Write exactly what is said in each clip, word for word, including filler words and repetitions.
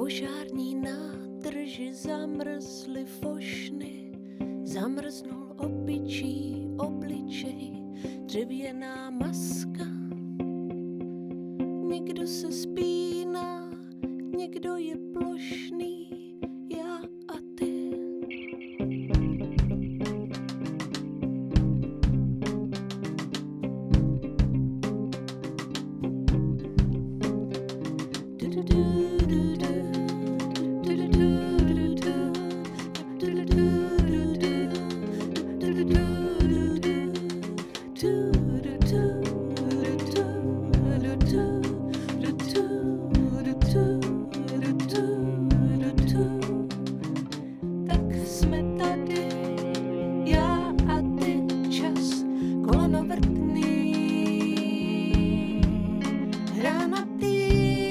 požární nádrži zamrzly fošny, zamrznul opičí obličej, dřevěná maska. Někdo se spíná, někdo je plošný, já a ty. Tak jsme tady, já a ty, čas kolenovrtný, hranatý.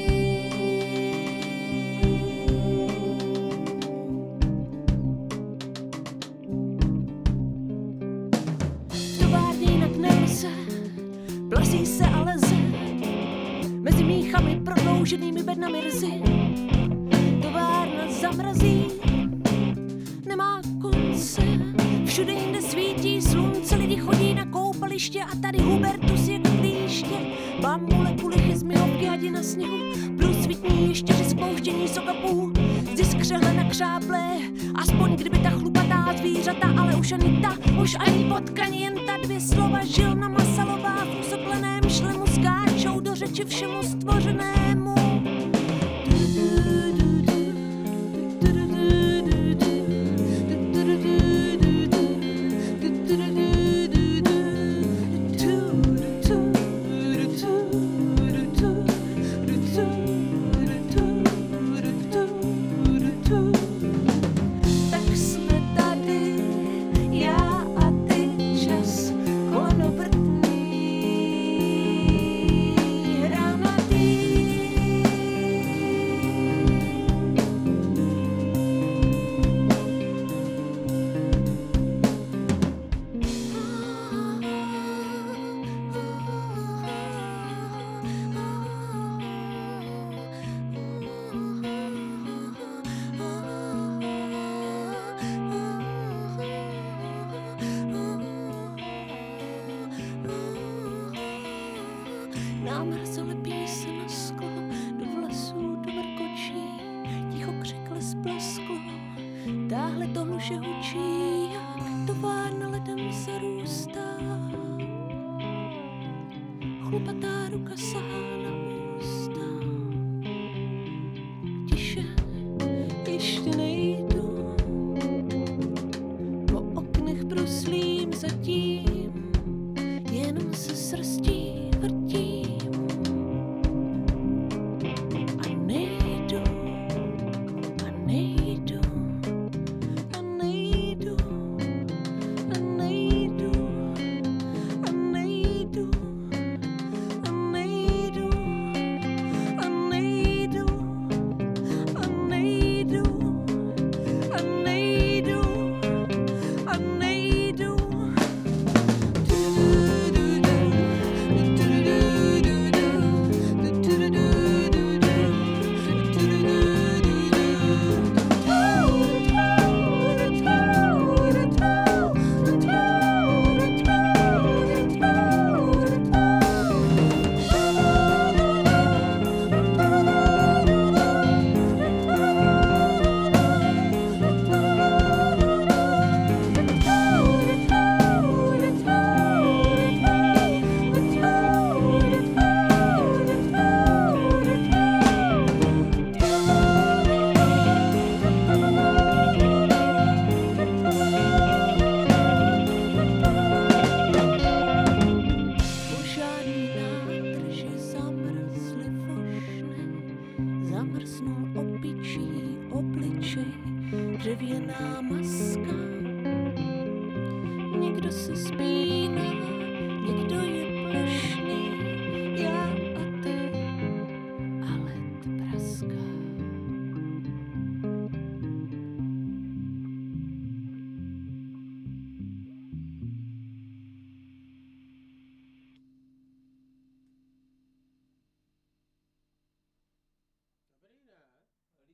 V továrně jinak nelze, plasí se a leze, mezi míchami prodlouženými bednami rzy. Továrna zamrazí, nemá konce, všude jinde svítí slunce, lidi chodí na koupaliště a tady Hubertus je klíště. Bambule, kulichy, zmihovky, hadi na sněhu, průsvitní ještěři, spouštění sokapů, zdi skřehle na křáble, aspoň kdyby ta chlupatá zvířata, ale už ani ta, už ani potkaní, jen ta dvě slova, žilna masalová, v usopleném šlemu skáčou do řeči všemu stvořenému. Tak jsme tady, já a ty, čas kolenovrtný, hranatý. Námrz lepí se na sklo, do vlasů, do mrkočí, ticho křikle splesklo, táhle to hluše hučí, jak továrna ledem zarůstá. Chlupatá ruka sahá na ústa, tiše, ještě nejdu, po oknech bruslím zatím, jenom se srstí vrtím. A nejdu, a nejdu, a nejdu, a nejdu, a nejdu, a nejdu, a nejdu, a nejdu, a nejdu, a nejdu. Požární nádrže zamrzly fošny, zamrznul opičí obličej, dřevěná maska. Někdo se spí